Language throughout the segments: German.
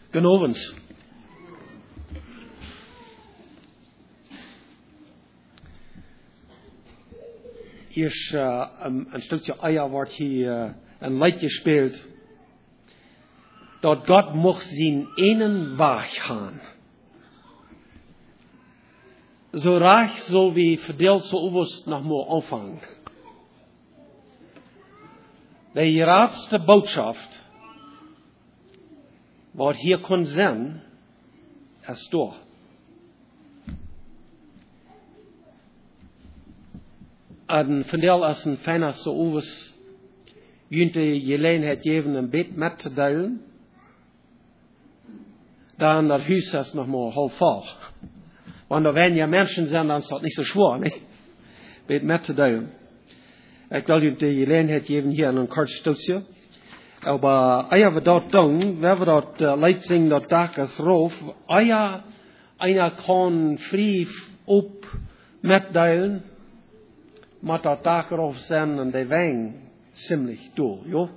Genovens. Eerst een stukje Eier wordt hier een lied gespeeld. Dat God mocht zijn enen Weg gaan. So reich soll wie verdeelt so overst nog maar aanvangen. De raadste boodschap, wat hier kon zijn, is door. En verdeel als een fijner so overst, junte Jelene het even een bed met te delen, dan dat huis is nog maar half vol. Want wenn ja Menschen zijn, dan is dat niet zo schwer, nee? Bed met te delen. Ik wil jullie de gelegenheid geven hier een kort stukje. Maar als we dat doen, we dat leiding dat dag als roof, als einer kan vrij op metdelen, maar dat dag erop zijn en de wijn ziemlich door, joh.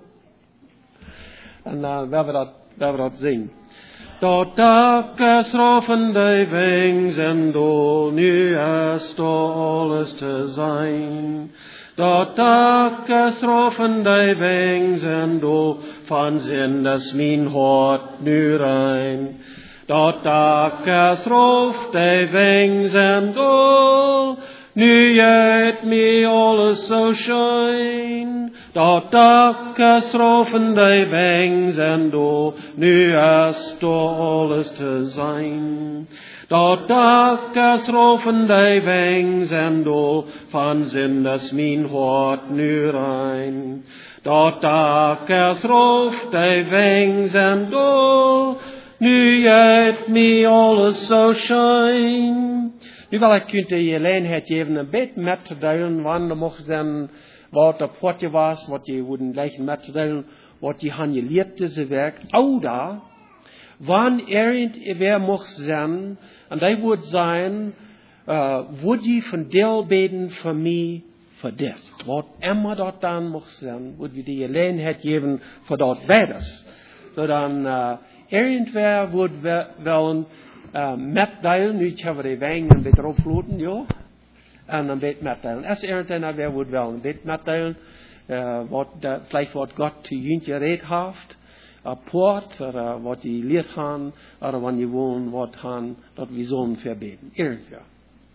En we dat zingen. Dat dak is roven de wings en door, nu is door alles te zijn. Dat dak is roven de wings en door, van zin is mijn hart nu rein. Dat dak is roof de wings en door, nu het mij alles zo schijn. Dat dak is roven de wings en door, nu is door alles te zijn. Dat dak is roven de wings en door, van zin is mijn hart nu rein. Dat dak is roof de wings en door, nu het mij alles zo schijn. Nu wil ik je de gelegenheid geven een beetje met te delen, wanneer mocht zijn wat op wat je was, wat je wouldn't gleich met te delen, wat je han geleerd deze werk. Oder, wanneer irgendwer mocht zijn, en dat wordt zijn, wordt je van deelbeden voor mij verdicht. Wat immer dat dan mocht zijn, wordt je de gelegenheid geven voor dat beiders. Zodat irgendwer wordt wel metdelen, nu hebben we de wijn een beetje opvloten, joh. En een beetje metdelen. Als irgendeiner wordt wel een beetje metdelen, vielleicht wat God te jullie gereed heeft, poort, of wat je leert gaan, of wanneer je woont, wat gaan, dat we zullen verbeten. Irgendwer.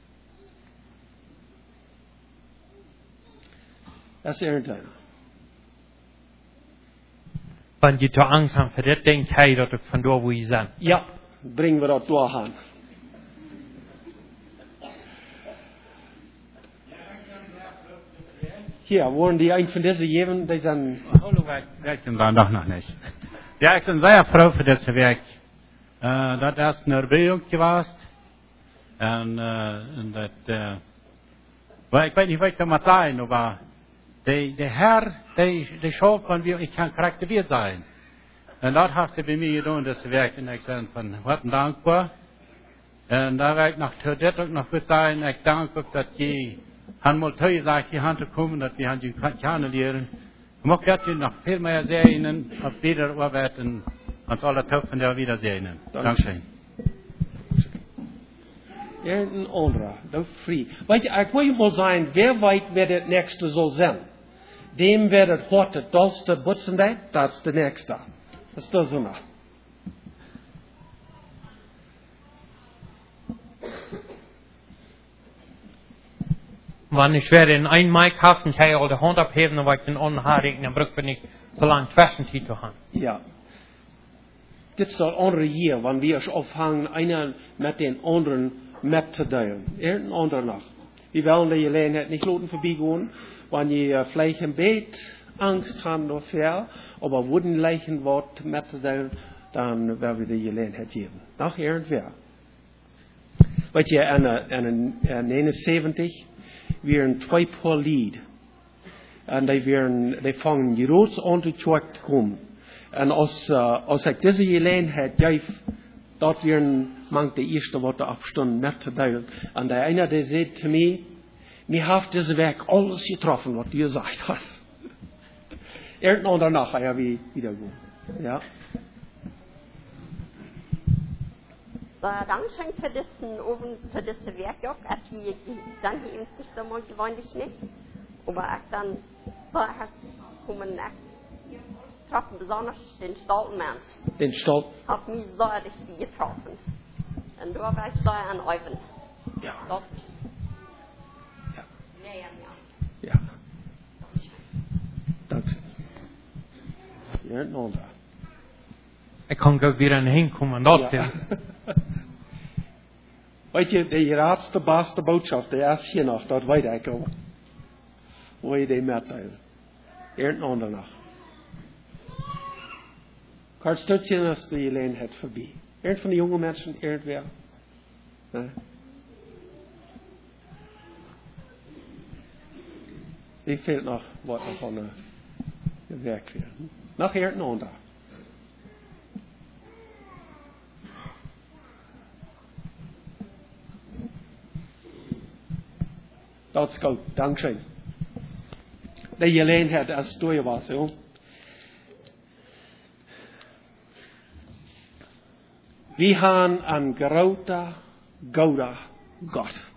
Als irgendeiner. Wanneer je te angst hebt voor dit, denkt hij dat ik vandoor wil zijn. Ja, brengen we dat doorgaan. Hier, worden die een van deze geven, die zijn... Hallo, werkt dan nog niet. Ja, ik ben zeer froh voor dit werk. Dat is een erbijing geweest. En dat... maar ik weet niet wat ik dat moet zeggen, maar... De Herr, die schaut van wie ik kan karakteriseerd zijn. En dat heeft hij bij mij gedaan, dat werk. En ik ben van hartelijk dankbaar. En daar wil ik nog tot dit ook nog goed zijn. Ik dank ook dat je han mal thuis sagt, je hand te komen, dat we han je kan leren. Ik mag dat je nog veel meer zijn op beter arbeid en ons alle top van der wiedersehen. Dankeschön. Een andere, dat is vrij. Weet je, ik wil je maar zeggen, wer weet wer het nächste zal zijn. Dem wer het hart het dolste butsen dat is de nächste. Dat is de zonne. Wanneer ich werde in ein Mike haften, kann ich all die Hand abheben, weil ich den Unhaarigen, dann brauche ich nicht so lange Zwischenzeit zu haben. Ja. Dit is dat andere hier, wanneer we ons afhangen, einer met den anderen met te delen. Een ander nog. We willen de gelegenheid niet laten voorbijgaan, wanneer je vielleicht een beetje angst hebt of ver, aber wouldn't lijken wat met te delen, dan willen we de gelegenheid geven. Nog irgendwer. Weet je, in 71, weer twee paar lied. En die vangen groots aan de kerk te komen. En als ik deze gelegenheid geef, dat weer mangt de eerste wat de afstand met te delen. En de ene die zei te mij, mir heeft deze week alles getroffen wat je gezegd had. Irgendein danach, ja, wie wieder gut. Ja. Så danken für diesen Ofen, für diese Werk auch, dass die dann eben nicht so mal gewöhnlich nicht. Aber auch dann, war kommen getroffen, besonders den Stoltenmensch. Den Stolz. Hat mich so richtig getroffen. Und da war ich so an Eufen. Ja. Dort. Ja. Ja. Ja. Danke. Ja, nog daar. Ik kan ook weer aan heen komen. Dat Ja. Weet je, de laatste beste boodschap, de is hier nog, dat weet ik al. Hoe je die metteilen. Eert nog nog. Kort stukje als de alleen het voorbij. Eert van de jonge mensen, eert weer. Nee. Die fehlt nog wat van de werk weer. Nog eert nog daar. Dat is goed, dankzij. Dat je alleen hebt als het door je was, joh. We gaan een grote, goede God.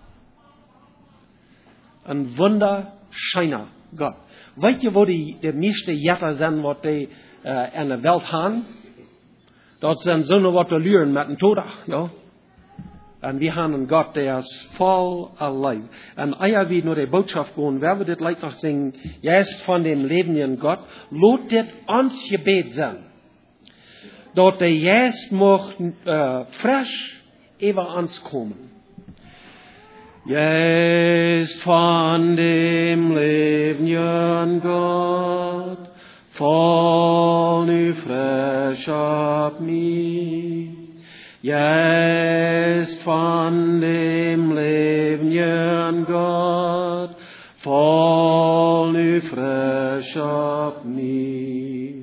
Een wunderschöner God. Weet je wat de meeste jetten zijn wat die in de wereld gaan? Dat zijn zo'n wat te luren met een toddag, ja. En we hebben een God die is vol alive. En als we naar de boodschap gaan, werden we dit lijkt nog zingen, juist van dem levenden God, laat dit ons gebed zijn. Dat de juist mag fresh over ons komen. Juist van dem levenden God, fall nu fresh op mij. Juist van dem levenden God, fall nu fresh op mij.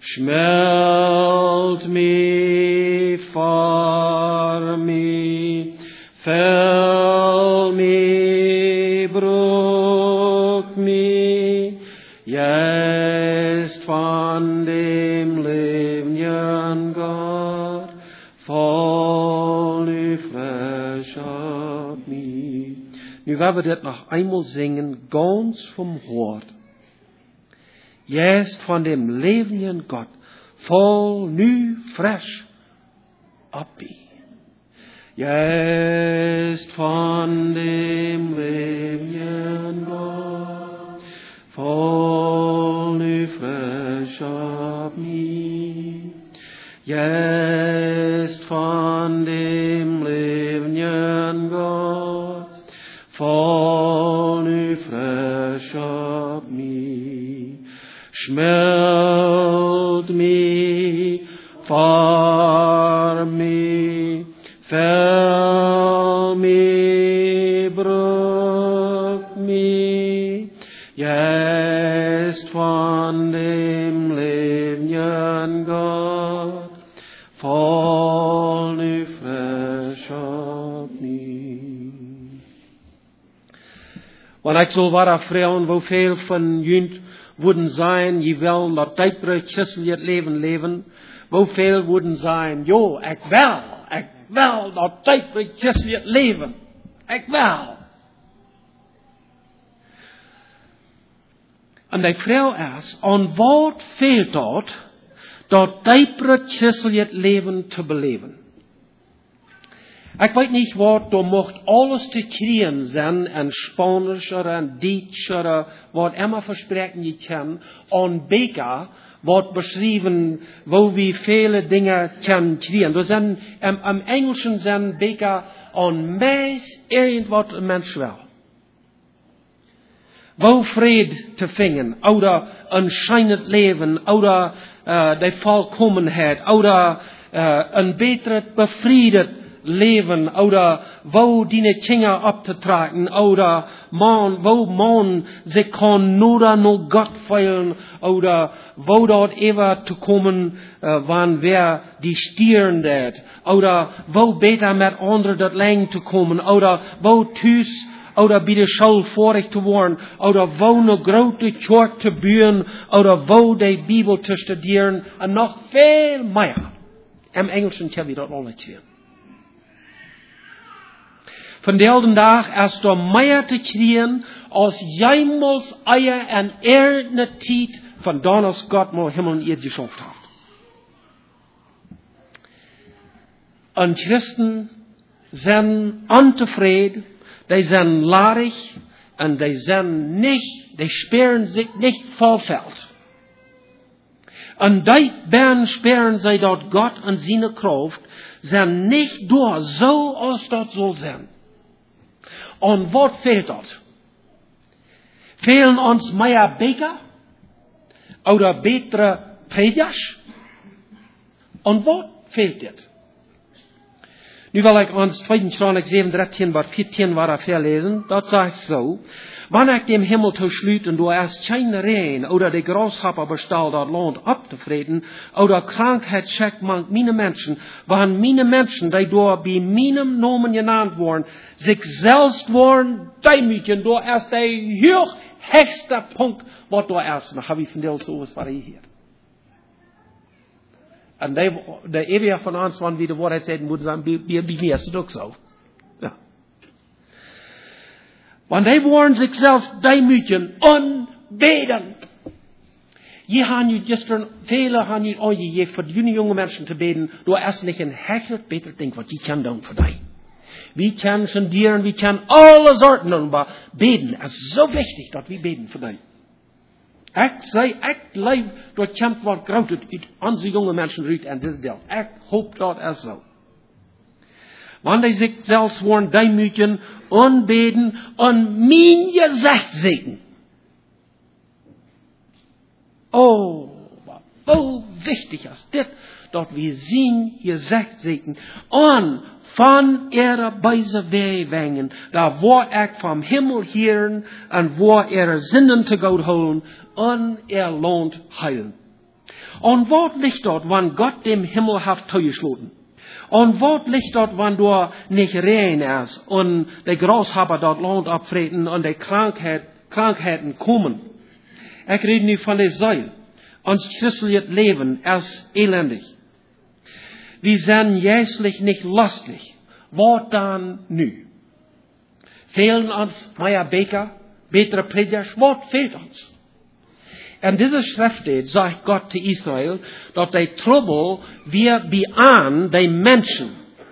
Smelt me for me, fill me, brook me. Juist van dem levenden God, fall nu fresh op mij. Nu gaan we dit nog eenmaal zingen, ganz vom Hort. Juist van dem levenden God, fall nu fresh op mij. Juist van dem levenden God, fall nu fresh op mij. Juist van dem levenden God, fall nu fresh op mij. Smelt me for me, fill me, brook me. Juist van dem levenden God, fall nu fresh op mij. Want ik zal waar vragen, hoeveel van jullie worden zijn, je wil dat tijdbrug christelijk leven. Hoeveel worden zijn, jo, ik wil dat tijdbrug christelijk leven. Ik wil. En die vrouw is, aan wat fehlt dat tijdbrug christelijk leven te beleven? Ik weet niet wat, er mocht alles te kriegen zijn, en Spanisch en Duits wat immer verspreken je kan, aan Beker wordt beschreven, wo we vele dingen kan kriegen. Er zijn, im Englischen zijn Beker aan meest irgendwas een mens wil. Wo vrede te vinden, oder een schijnend leven, oder de volkomenheid, oder een beter bevredigd leven, oder wo die Kinder abzutragen, oder wo man sich kann nur noch Gott feiern, oder wo dort ever zu kommen, wann wer die stieren dat, oder wo beter mit anderen dat lang zu kommen, oder wo thuis, oder bei der Schule vorig zu worden, oder wo eine große Kirche zu bauen, oder wo die Bibel zu studieren, und noch viel mehr. Im Englischen kann wir das alles sehen. Van de dag, als door meer te kriegen, als jemals eier en erne tijd van dan als God maar Himmel en Erde geschaffen hat. En Christen zijn ontevreden, die zijn larig en die zijn niet, die speren zich niet volveld. En die ben speren zij dat God en zijn kracht zijn niet door zo als dat zal zijn. En wat fehlt dat? Fehlen ons meer Beker? Oder betere Predikers? En wat fehlt dit? Nu wil ik ons 2. Chronik 7:13 bis 14 waar verlesen. Dat sagt so. Wanneer ik dem Himmel toesluit en door erst geen Regen oder de Grashopper bestal dat Land abzuvreden, oder Krankheit checkt man meine Menschen, waren meine Menschen, die door bij meinem Namen genannt worden, sich selbst worden demütigen, door erst de höchste Punkt, wat door erst, dan habe ich von dir so was variiert. En de eeuwige van ons, wanneer we de waarheid zeggen, moeten zijn, bij mij is het ook zo. Ja. Want die worden zichzelf demütigen en beden. Je gaan nu gisteren, vele gaan nu aangegeven voor die jonge mensen te beden, door eerst niet een hechelijk beter ding wat die kan doen voor die. We kunnen sondieren, we kunnen alle soorten doen, maar beden is zo wichtig dat we beden voor die. Ik leef door het kent wat groot uit onze jonge mensen uit en dit deel. Ik hoop dat het zo. Want hij zichzelf worden demütigen, aanbeden en mijn gezicht zegen. Oh, wat wichtig is dit, dat we zien gezicht zegen. En van ihre beise wegen, da waar ik van Himmel hieren en waar ihre zinnen te God holen en Land heilen. En wat ligt dort, wann Gott dem Himmel hat toegesloten? En wat ligt dort, wann door nicht rein is en de Grashopper dat Land abvreten en de Krankheiten komen? Ik rede nu van de Zeil. Ons christelijk leven is elendig. Wir sind jährlich nicht lustig. Wat dan nu? Fehlen uns mehr Beker, betere Predikers? Wat fehlt uns? En deze Schrift sagt Gott zu Israel, dat de Trouble wir beaan de Menschen.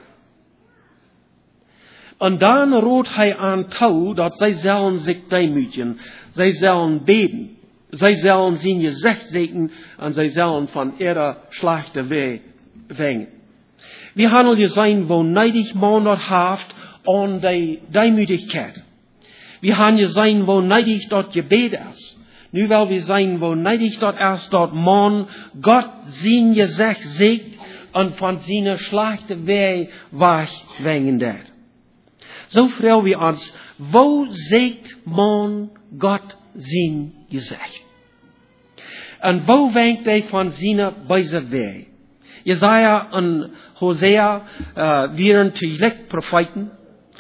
En dan roept hij aan toe, dat zij zullen zich demütigen, zij zullen beten, zij zullen zijn gezicht zegen, en zij zullen van ihre slechte wegen. We handel je zijn wo neidig man dat haft aan de demütigkeit. We gaan je zijn wo neidig dat gebed is. Nu wil we zijn wo neidig dat is dat man Gott zijn gezicht zegt en van zijn slechte wegwengen dat. Zo vragen we ons, wo zegt man Gott zijn gezicht? En wo wenkt hij van zijn beise weg? Jesaja en Hosea waren tegelijk profeten.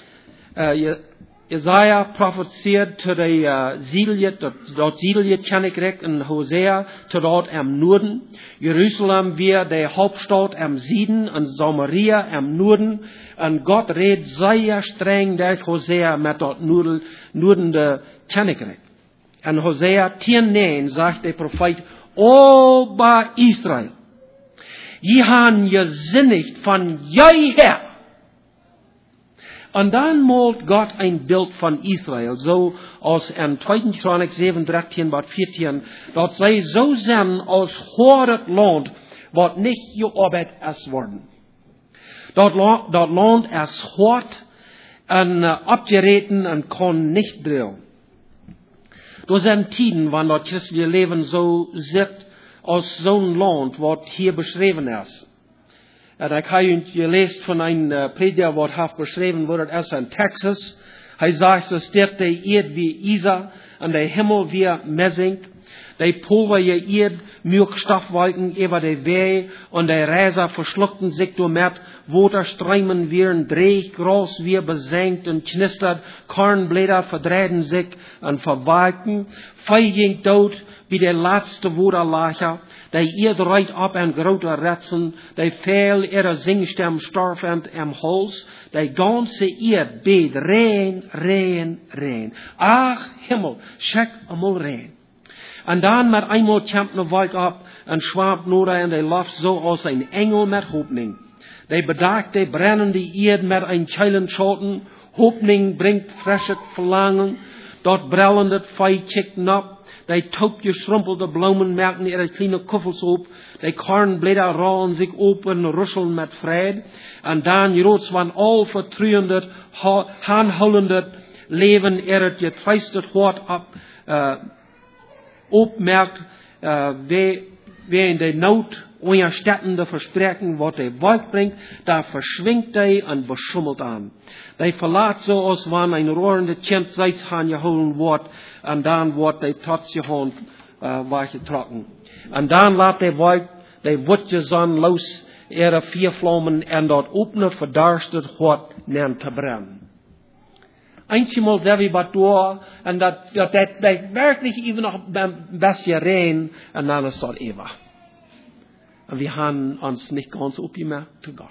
Jesaja profeteert tot de Ziellied, dat Ziellied ken ik recht, en Hosea tot dat am Norden. Jeruzalem weer de Hauptstadt am Süden en Samaria am Norden. En God redt zeer streng dat Hosea met dat Norden de ken ik recht. En Hosea 10:9 zegt de profeet, O ba Israel, je han gezinnigt van jij her. En dan malt Gott ein Bild van Israel, so als in 2. Chronik 7:13 bis 14, dat zij zo zijn als hoort land, wat niet gearbeitet is worden. Dat land is hort en abgereten en kon niet drillen. Er zijn tijden, wanneer dat christelijke leven zo zit, als zo'n land, wat hier beschreven is. En ik heb je gelezen van een prediker, wat heeft beschreven wordt, is in Texas. Hij zegt, zo sterft de eerd wie Isa, en de hemel wie Messing, Die pulverisiert Milchstoffwolken über die Weh und die Räser verschluckten sich durch mit Waterströmen werden dreig, groß wie besenkt und knistert, Kornblätter verdrehen sich und verwalken, Fei ging tot wie der letzte Waterlacher, die Erd reit ab en grote Rätseln, die Fehl ihrer Singstem storfend im Holz, die ganze Erd bet rein, rein, rein. Ach, Himmel, check einmal rein. Und dann mit einmal kämpft eine Wolke ab und schwammt nur in die Luft so aus ein Engel mit Hoffnung. Die bedagte, brennende Erd mit ein Keilen Schoten, Hoffnung bringt frisches Verlangen, dort brellendet Fei kicken ab, die taubgeschrumpelte Blumen merken ihre kleine Kuffels op, die Kornblätter rollen sich open, rüsseln mit Fried, und dann rots van all vertruendet, aanhoudend Leben ihre getreistet Hort ab, opmerkt, wer in der Not unerstattende Versprechen, was der Wolk bringt, da verschwingt er und beschummelt an. Der verlaat so, als wann ein rohrende Kind Seitshaan geholen wird, und dann wird der Tots geholen, getrocken. Und dann lässt der Wolk, der wutje Sonne los, ihre 4 Flammen, und dort opene, verdarstet Hort, nennt zu brennen. Einmal sehr wie Batur, und das wirklich even noch ein bisschen rein, und dann ist dort Eva. Und wir haben uns nicht ganz aufgemerkt zu Gott.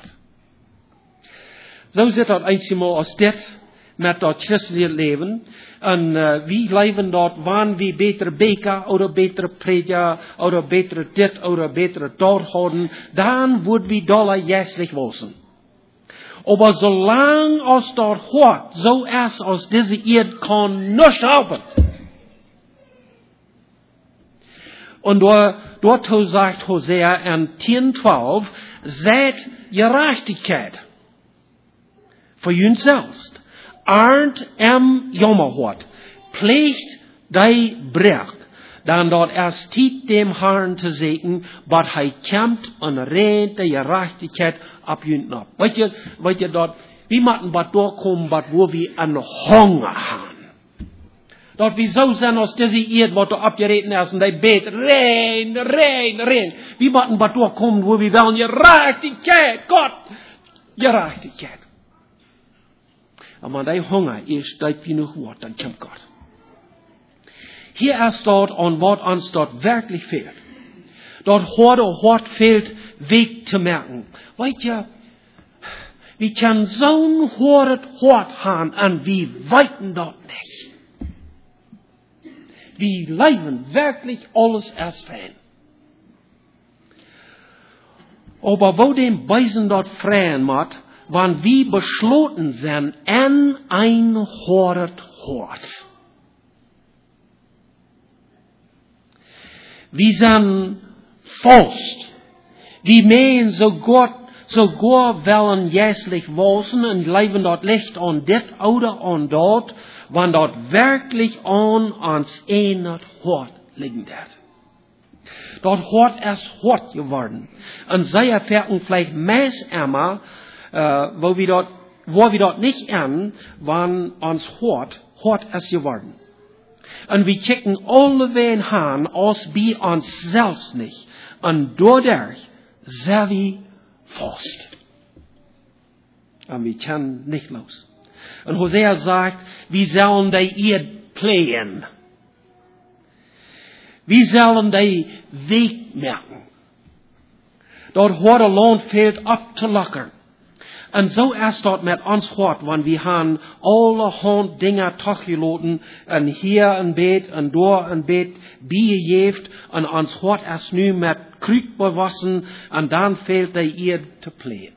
So sieht das einmal aus das mit das christliche Leben. Und wir leben dort, wann wir betere Beker oder betere Prediger oder betere dit oder betere dort haben, dann würden wir doller jässlich wissen. Aber solange aus dort hört, so erst aus dieser Erde kann nichts helfen. Und dort sagt Hosea in 10,12, seid Gerechtigkeit für uns selbst. Arnt Jammerhort, pflegt dei Brecht, dann dort erst tiet dem Herrn zu segnen, was kämpft und rent die Gerechtigkeit ab und ab. Weißt ihr dort, wie machen wir durchkommen, wo wir an Hunger haben. Dort wie so sind aus dieser Erde, was du abgereden hast, und die bet, rein. Wie machen wir durchkommen, wo wir wollen, Gerechtigkeit, Gott, Gerechtigkeit. Aber dein Hunger ist, dein genug Wort, dann kommt Gott. Hier ist dort, und was uns dort wirklich fehlt. Dort Hort fehlt, Weg zu merken. Weißt ihr, wir können so ein Hort haben, und wir weiten dort nicht. Wir leben wirklich alles erst fein. Aber wo den Beisen dort freien macht, wann wir beschlossen sind, en ein Hort. Wir sind Faust. Wir meinen sogar wollen jässlich wosen und leben dort Licht an dit oder an dort, wann dort wirklich an ans eine Hort liegen wird. Dort Hort ist Hort geworden. Und sie erfahren vielleicht meist immer, wo wir dort nicht an, wann ans Hort ist geworden. Und wir kicken alle Wehen an, als bei uns selbst nicht. Und dadurch sind wir fast. Und wir können nicht los. Und Hosea sagt, wir sollen die Erde pflegen. Wir sollen die Weg merken. Dort wo der Lohn fehlt, abzulockern. Und so ist dort mit uns Hort, wenn wir haben alle Hand Dinge tochgeloten, und hier ein Bett, und dort ein Bett, biegejeft, und uns Hort ist nu mit Krüg bewassen, und dann fehlt die Erde zu pflegen.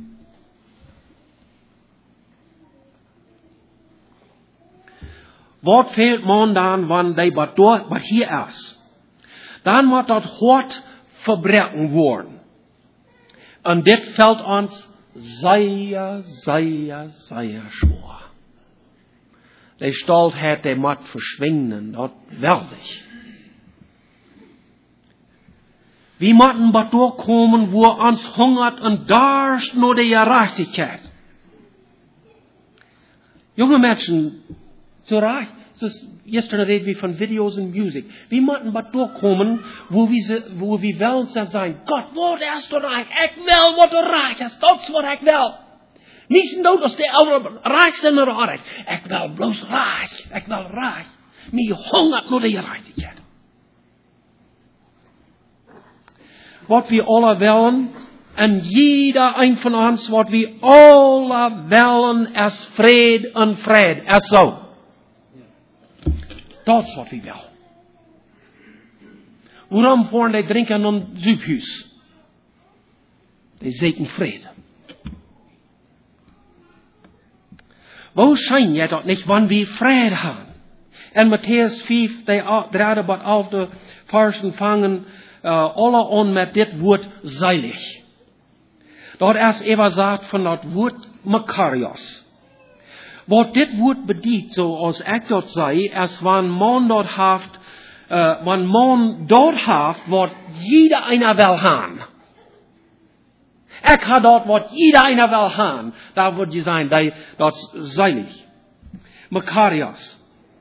Was fehlt man dann, wenn die was hier ist? Dann muss das Hort verbrechen worden. Und das fällt uns sehr schwer. Die Stoltheit, die muss verschwinden, das wirklich. Wir müssen bei durchkommen, wo uns hungert und darst nur die Gerechtigkeit. Junge Menschen, so gestern reden wir von Videos und Musik. Wir müssen mal durchkommen, wo wir wollen sein, Gott, wo hast du reich? Ich will, wo du reich hast. Das ist, was ich will. Nicht nur, dass die anderen reich sind oder reich. Ich will bloß reich. Ich will reich. Mir hungert nur die Gerechtigkeit. Was wir alle wollen, und jeder ein von uns, was wir alle wollen, ist Fried und Fried. Ist so. Das ist, was wir wollen. Warum fahren die drinken in Südhuis? Die sehen Frieden. Wo scheint ja das nicht, wann wir Frieden haben? In Matthäus 5, gerade bei auf der Versen fangen alle an mit dit Wort seilig. Dort erst Eva sagt von das Wort Makarios. Was dit Wort bedient, so als ich dort sei, es wann man dort haft, was jeder einer will haben. Ich habe dort, was jeder einer will haben. Da wird die sein, das seilig. Makarios.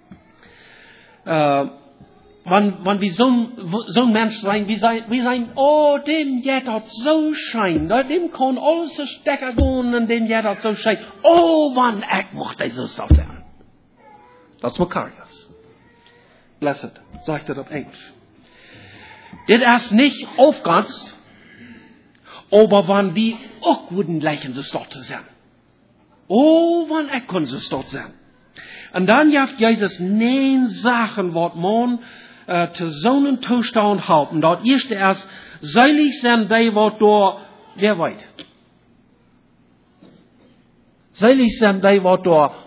Wenn wir so ein Mensch sein, wir sein, oh, dem jetzt hat so schein, dem kann alles so stecken gehen, und dem jetzt hat so schein, oh, wann ich mochte so sein. Das ist Makarios. Blessed, sagt er auf Englisch. Das ist nicht aufgans, aber wann wir auch würden leichen so dort zu sein. Oh, wann ich kann so dort sein. Und dann jaft Jesus 9 Sachen, was man zu so einem Zustand halten. Dort erste erst, seilig sind die, was da, wer weiß. Seilig sind die, was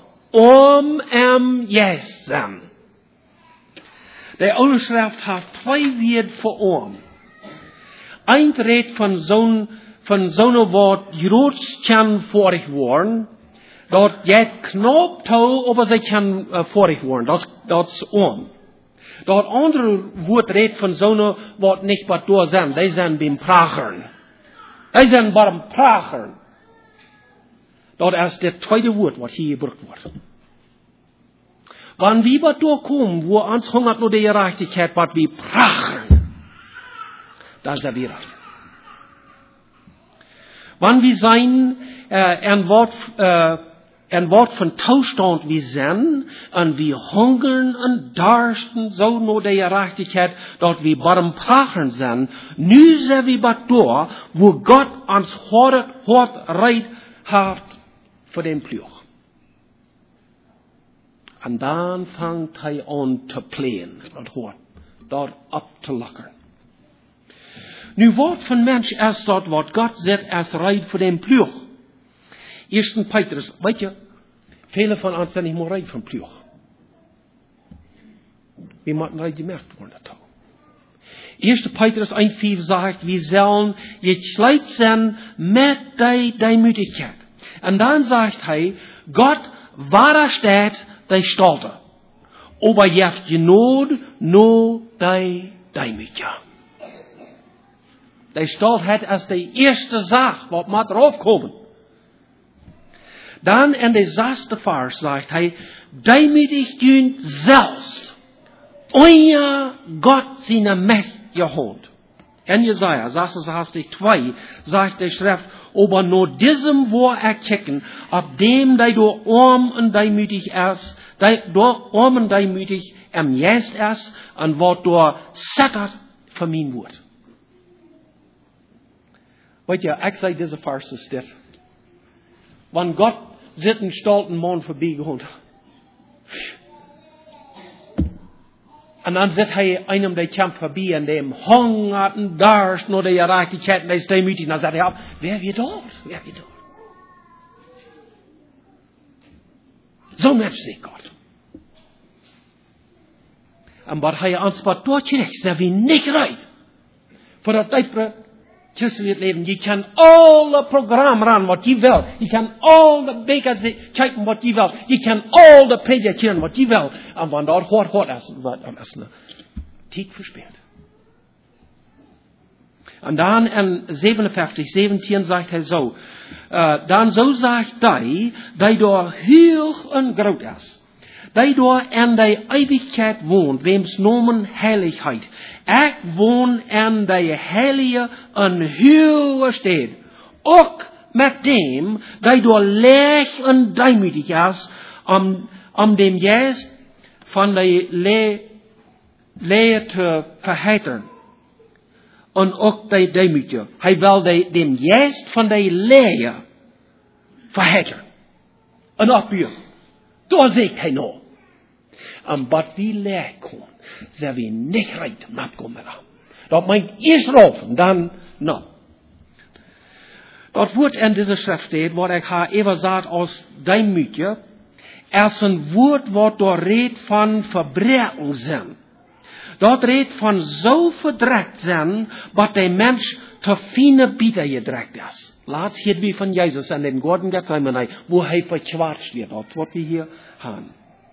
da, yes sind. Der Alte Schrift hat 2 Wörter für Ein redt von so einem Wort, Jurotschen vorig worden. Dort jet knop toe, aber sie kann vorig worden. Das ist Dort andere Wort redt von so einem Wort nicht, was da sind. Die sind beim Prachern. Die sind beim Prachern. Dort ist das zweite Wort, was hier gebraucht wird. Wenn wir was durchkommen, wo uns hungert nur die Gerechtigkeit, was wir prachern, da ist er wieder. Wenn wir sein, ein Wort von Zustand wie sind, und wir hungern und darsten, so nur die Gerechtigkeit, dort wir beim Prachern sind, nu sind wir bei da, wo Gott uns hart reit hat für den Pluch. Und dann fängt er an zu plänen, dort abzulockern. Nu Wort von Mensch erst dort, was Gott sagt, erst reit für den Pluch. 1. Petrus, weet je, viele von uns sind nicht mehr reit von Pluch. Wir müssen reit gemerkt worden. 1. Petrus 1,5 sagt, wir sollen geschleit sein mit der Demütigkeit. Und dann sagt er, Gott war steht, der Stolte. Aber jeft genod no der Demütiger. Der Stolt hat als die erste Sache, was man draufkommen. Dann in der 6. Vers sagt er, demütig dient selbst, euer Gott seine mächtige Hand. In Jesaja 66,2 sagt der Schrift, aber nur diesem Wort erkennen, ab dem du arm und demütig ist, du arm und demütig am Jest ist, und was du sattert von mein Wort. Weet je, ik zei deze vers is dit. Want God zit een stolten man voorbijgegaan. En dan zit hij einem die kamp voorbij en dem hongert en darst naar de gerechtigheid en hij is demütig. En dan zegt hij, wer wir dort? Wer wir dort? Zo mens zegt God. En wat hij ons wat doorkrijgt, zijn we niet rijdt. Voor dat tijdperk. Christelijk leven. Je kan alle programma's ran wat je wil. Je kan alle bekers kijken wat je wil. Je kan alle predikeren wat je wil. En wanneer dat hoort dan is een tijd verspeeld. En dan in 57:17 zegt hij zo. Dan zo zegt hij, dat door hoog en groot is. die door in die Ewigkeit wohnt, wems nomen Heiligkeit. Ik woon in die Heilige en hoge stad. Ook met dem, die door leeg en deimütig is, om dem Geist van die Lehe te verheiteren. En ook die deimütige. Hij wil dem Geist van die Lehe verheiteren. En opburen. Daar zegt hij nou. En wat wie leeg kon, zijn we niet recht om afkomen. Dat meint eerst roven, dan nou. Dat woord in deze schrift staat, wat ik haar even zei als deimütige, is een woord wat door redt van verbreken zijn. Dat redt van zo verdrekt zijn, dat de mens te fine bieten gedrekt is. Laatst hier wie van Jezus in den Garten Gethsemane, wo hij verkwatscht wird. Dat is wat we hier haben.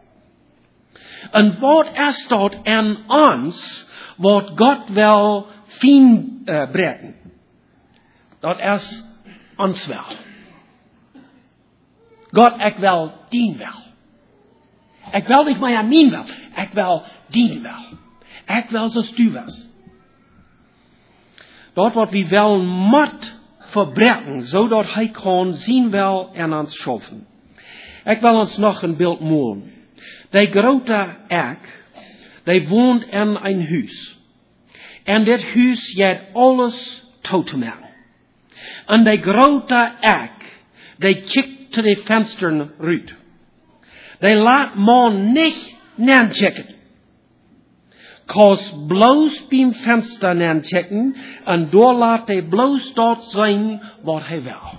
En wat is dat in ons, wat God wil fien breken? Dat is ons wel. God, ik wil dien wel. Ik wil niet maar aan mijn wel. Ik wil dien wel. Ik wil zoals u was. Dat wat we wel moet verbreken, zodat hij kan zien wel en ons schaffen. Ik wil ons nog een beeld maken. Die grote ek, die woont in een huis. En dit huis heeft alles toe te maken. En die grote ek, die kijkt te de vensteren uit. Die laat man niet neerchecken. Kos bloos beim venster neerchecken, en door laat hij bloos dort zijn wat hij wil.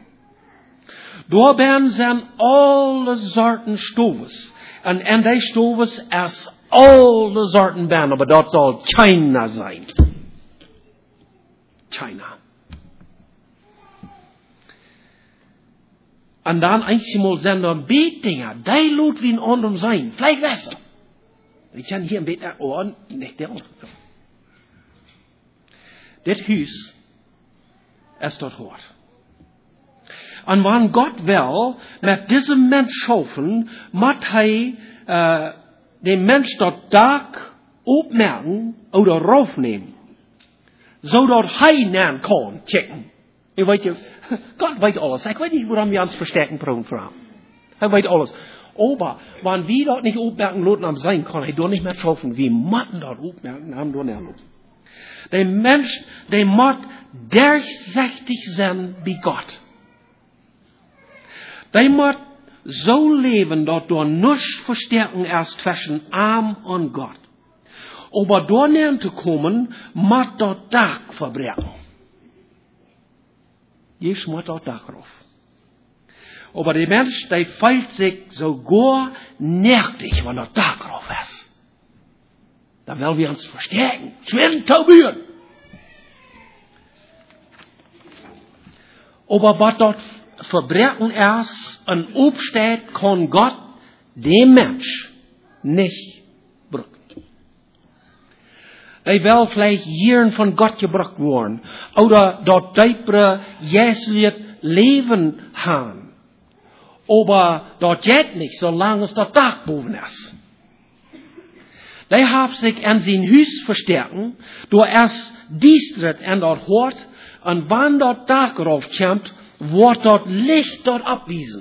Door zijn alle soorten stoves. En in die stoves is alle soorten ben, maar dat zal China zijn. China. En dan eenmaal zijn er beetdingen, die laat wie een ander zijn. Vleeswasser. Ik kan hier een beetje oren, niet de andere. Dit huis is dat hoort. En wanneer God wil met deze mens schaffen, moet hij de mens dat dak opmerken oder raufnemen. Zodat hij naar kan checken. Je weet je, God weet alles. Ik weet niet waarom je ons versterken praten. Hij weet alles. Aber, wanneer wir dat niet opmerken laten am zijn, kan hij door niet meer schaffen. Wir moeten dat opmerken, am door niet. De mens, die moet durchsichtig zijn bij God. Die moet zo leven dat door niets versterken is tussen arm en God. Aber door neer te komen, moet dat dak verbreken. Jezus moet dat dak erop. Aber der Mensch, der fühlt sich sogar nervig, wenn der Tag drauf ist. Dann wollen wir uns verstärken, schwer taubüren. Aber was dort Verbrechen ist und aufsteht, kann Gott dem Mensch nicht brücken. Er will vielleicht Jahren von Gott gebraucht worden, oder dort deepere, jäsliches Leben haben. Aber dat geht nicht, solange es der Tag boven ist. Die haben sich in sein Haus verstärken, durch es diestret en dort hort, und wann der Tag raufkommt, wird dort Licht dort abwiesen.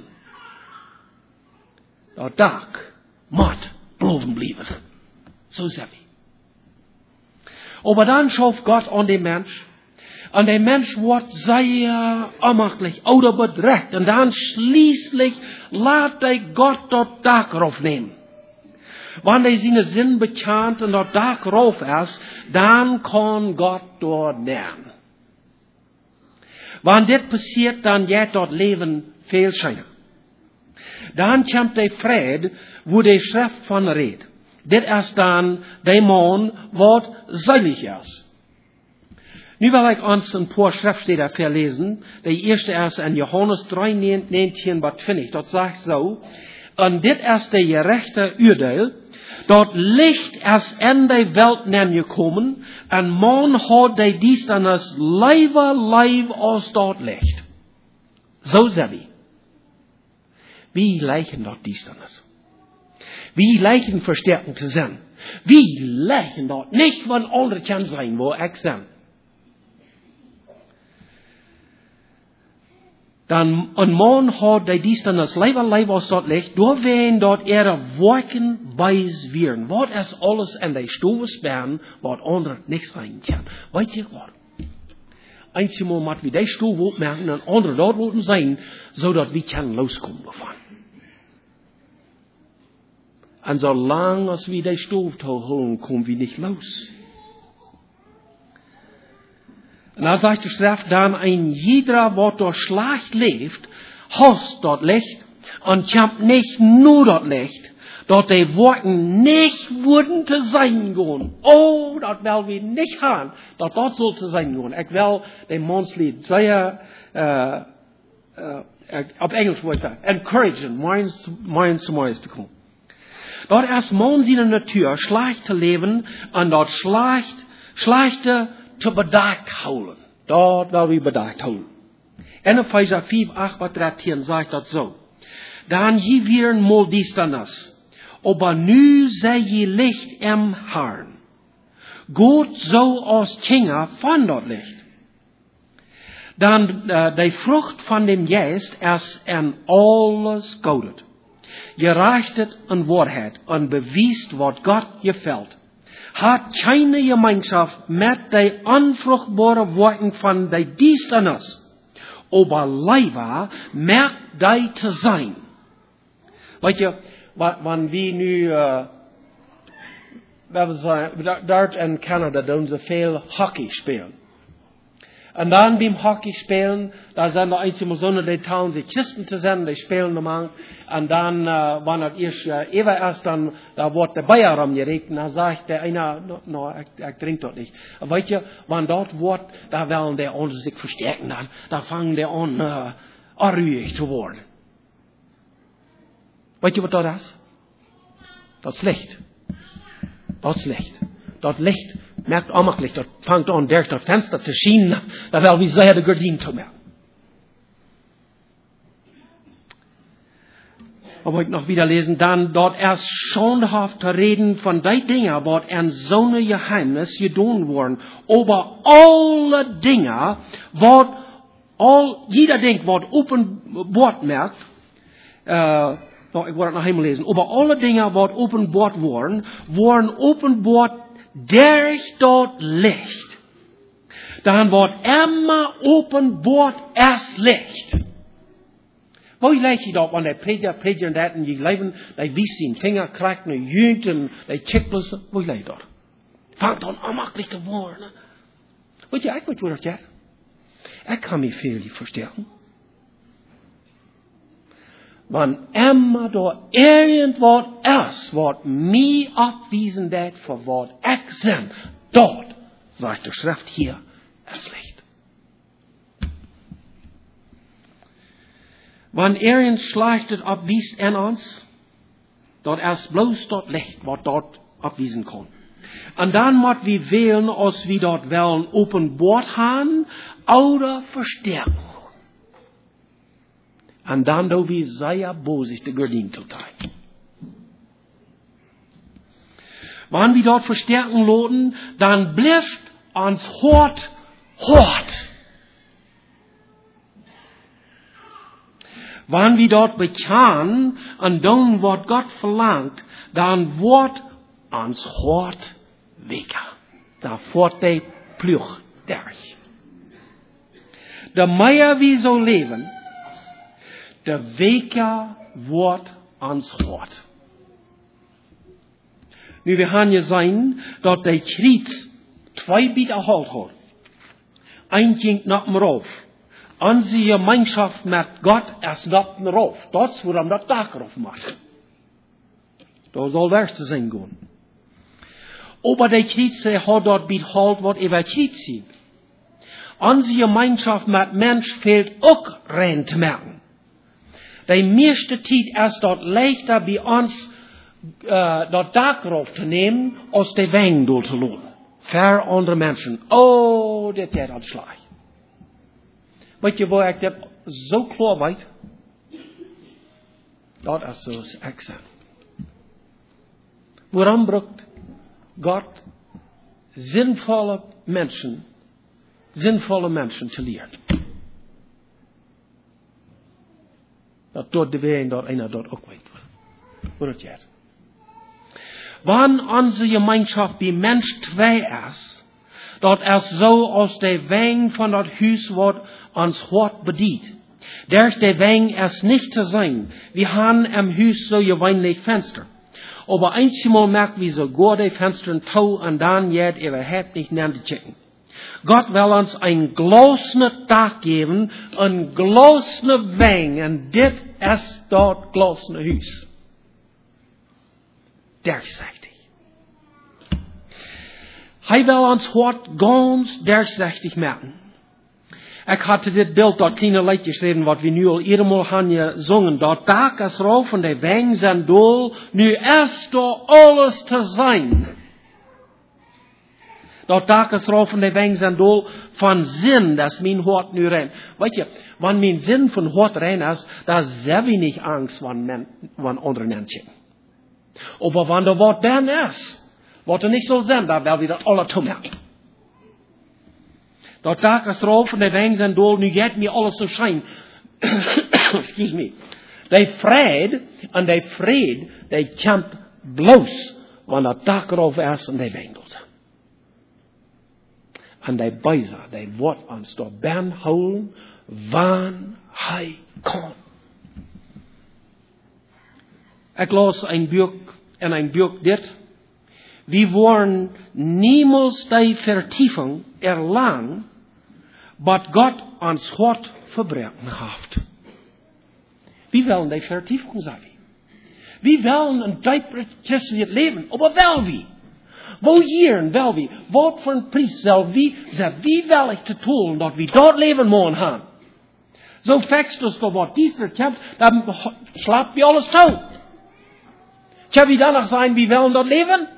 Der Tag muss boven bleiben. So sag ich. Aber dann schafft Gott an den Mensch, und der Mensch wird sehr ohnmächtig oder bedrückt. Und dann schließlich lässt der Gott dort Tag raufnehmen. Wenn er seine Sinn bekannt und dort Tag rauf ist, dann kann Gott dort lernen. Wenn das passiert, dann geht dort Leben viel schöner. Dann kommt der Fried, wo die Schrift von redet. Das ist dann der Mann, was selig ist. Nu wil ik ons een paar schriftstellen verlesen. De eerste is in Johannes 3:19, wat vind ik? Dat zegt zo. En dit is de gerechte oordeel. Dat licht is in de wereld neergekomen. En man had de duisternis liever als dat licht. Zo zei hij. Wie lijken dat duisternis? Wie lijken versterken te zijn. Wie lijken dat niet van anderen kan zijn, waar ik ben. Dan een man had die dies dan als leiber als dat ligt, door wen dat woorden wijs werden. Wat is alles en die stoven sperren, wat anderen niet zijn kan. Weet je wat? Eenmaal moet we die stoven opmerken en anderen dat moeten zijn, zodat we kan loskomen van. En zolang als we die stof houden, komen we niet los. En als hij de straf dan een ieder wat door slecht leeft, haast dat licht, en kamp niet nur dat licht, dat die woorden niet worden te zijn gewoon. Oh, dat wil we niet gaan, dat zal te zijn gewoon. Ik wil de manslied zeer, op Engels wordt dat, encouragen, mijn te komen. Dat als mens in de natuur slecht te leven en dat slechte te bedacht houden. Dat wil we bedacht houden. En Epheser 4:8 wat 13 zegt dat zo. Dan je weer een mol distanas. Aber nu zij je licht im Herrn. Goed zo als Kinder van dat licht. Dan de vrucht van dem Geest is en alles godet. Je reicht het een waarheid en bewijst wat God je velt. Had keine Gemeinschaft met de onvruchtbare woorden van de Diensternis, aber leider met die te zijn. Weet je, wanneer we nu, daar in Canada doen ze veel hockey spelen. En dan beim Hockey spelen, da zijn er einzige Sonne, die tauen sich Christen zu sein, die spielen normal. Und dann, wann das erst dann, da wird der Bayer rumgeregt, dann sagt der einer, no, ich trinke dort nicht. Aber weißt du, wann dort wird, da wollen die anderen sich verstärken, da fangen die an, ruhig zu werden. Weißt du, was das ist? Das ist Licht. Das ist Licht. Das Licht merkt allmächtig, dat fangt an, durch das Fenster zu schienen, da will wie sehr die Gardinen zu merken. Aber ich noch wieder lesen, dann dort erst schonhaft zu reden von den Dingen, was in so einem Geheimnis getan worden, aber alle Dinge, was jeder denkt, was offenbart merkt, ich wollte noch einmal lesen, aber alle Dinge, was offenbart worden offenbart durch das Licht. Dan wordt immer openbaar als Licht. Wo lees je dat? Want die prediger dat en je leven, die wies zijn vinger krijgt naar junt en die chickblussen. Wo lees je dat? Vangt dan onmakkelijk te worden. Weet je, ik weet wat dat is. Ik kan me veel verstellen. Want immer door irgendwas is, wat mij afwijzen dat voor wat ik ben, dat, zegt de schrift hier, is licht. Wanneer een slecht het afwijst in ons, dat is bloos dat licht wat dat afwijzen kan. En dan moet we wählen, als we dat willen openbaar gaan, oder versterken. En dan doen we zeer bozig de gardien te trekken. Wanneer we dat versterken laten, dan blijft ons hart hard. Wanneer we dat bekennen en doen wat God verlangt, dan wordt ons hart weker. Dan wordt hij plugderig. De meer we zo leven, de weker wordt ons hart. Nu, we gaan je zijn dat de kriet twee bieten halt had. Eén ging naar hem rauf. Onze gemeenschap met God is naar hem rauf. Dat is waarom dat dag rauf maakt. Dat zal werk te zijn gaan. Aber de kriet had dat biet halt wat over kriet zien. Onze gemeenschap met mens fehlt ook rein te merken. De meeste tijd is dat leichter bij ons dat dak erop te nemen als de wijn door te lopen. Ver andere mensen. Oh, dit is dat slag. Weet je waar ik dat zo klaar weet? Dat is zoals ik zeg. Waarom braucht Gott sinnvolle Menschen zu lehren? Dat dort de wegen dort einer dort auch weit. Wo das jetzt? Wann unsere Gemeinschaft wie Mensch 2 ist, dort es so aus der Wegen von dort Hus wird ans Hort bedient. Der der Wegen es nicht zu sein. Wir haben im Hus so gewöhnlich Fenster. Aber einmal merkt wie so gut die Fenster tau und dann jet überhaupt nicht näher zu checken. Gott will uns ein glasne Dach geben, ein glasne Weng, und dit ist dort glasne Hus. Durchsichtig. Hij will uns hort ganz durchsichtig merken. Ik hatte dit Bild dort kleine Leitjes reden, wat we nu al eenmaal gaan gezongen. Dort Dach ist rauf und der Weng zijn doel, nu ist dort alles te zijn. Dort Dach ist rauf und der Weng zijn doel van zin, dat mijn hart nu rein. Weet je, wanneer mijn zin van hart rein ist, da sehr wenig Angst van andere Menschen. Aber wann der Wort dann ist, wat er nicht so sein, da will wieder alle tomerken. Dort Dach ist rauf und der Weng zijn doel, nu geht mir alles so schein. Excuse me. Der Fried und der Fried, der kämpft bloß, wann der Dach rauf ist und der Weng doel zijn. En die Beiser, die wordt ons door ben houden, wann hij komt. Ik las een boek, en een boek dit. We worden niemals die Vertiefung erlangen, wat God ons hart verbrechen heeft. We willen die Vertiefung zijn. We willen een dieper christelijk leven, aber wel wie? Wo hier wel wie? Wat voor een prijs zal wie wel ik te tun, dat we dat leven mogen gaan? Zo vext dus door wat dieser kämpft, dan slaapt wie alles toe. Tja, wie danach zijn, wie willen dat leven?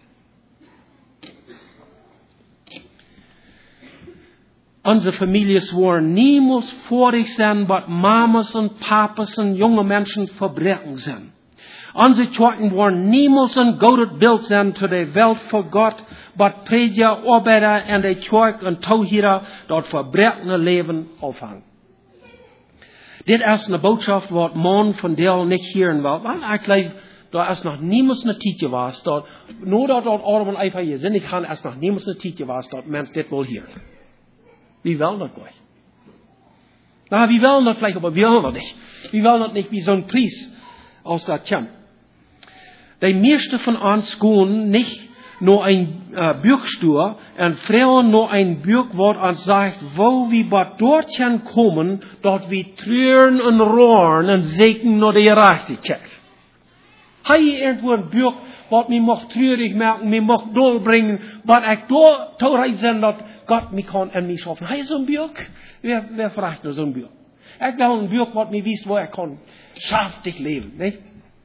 Onze families worden niemals vorig zijn, wat mamas en papas en jonge mensen verbrechen zijn. Onze kerken worden niemals een gouden beeld zijn te de Welt voor God, wat prediger, arbeider en de kerk en touwhierer dat verbrekkende leven ophangen. Dit is een boodschap wat man van deel niet hieren wil. Want ik geloof, dat is nog niemals een tijdje was, dat, nur dat allemaal even je zinnig gaan, is nog niemals een tijdje was, dat mensen dit wil hieren. Wie wil dat gleich? Nou, wie wil dat gleich, aber wir wollen dat nicht. Wie wil dat nicht wie zo'n Priest aus der Champ. Die meeste van ons gaan niet naar een buurstuur en Frauen naar een buur wat ons zegt, wo we wat dorthin komen, dat we treuren en roeren en zeken naar de gerechtigheid. Hij irgendwo een buur wat me mag treurig maken, me mag doorbrengen, wat ik door toereid zijn dat God me kan en me schaffen. Hij is zo'n buur. Wer vraagt naar zo'n buur? Ik wil een buur wat me wist waar ik kan schaftig leven, niet?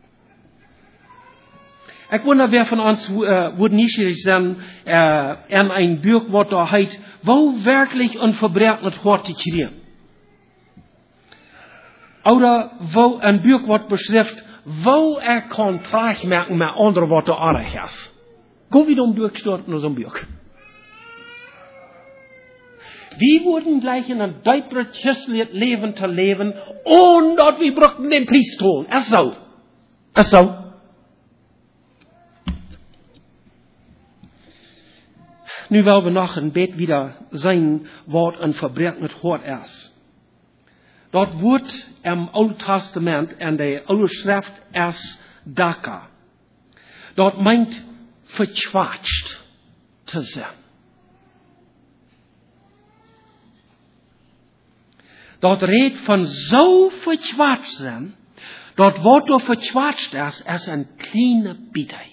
Ik wonder, wer von uns wird neugierig sein an ein Buch, was da heißt, wo wirklich ein Verbrechen mit Hort zu kriegen. Oder wo ein Buch, was beschreibt, wo kann Trag merken mit anderen, was da aardig ist. Go wieder durchgestorben nach so einem Buch. Wir wurden gleich in ein deutliches christliches Leben zu leben, ohne dass wir brauchten den Priester. Es so. Es so. Nu willen we nog een beetje wieder zijn wat een verbrechen met hart is. Dat wordt im Oude Testament en de oude schrift is Daka. Dat meint verquatscht te zijn. Dat redt van zo verquatscht zijn, dat wat er verquatscht is een kleine Bitterkeit.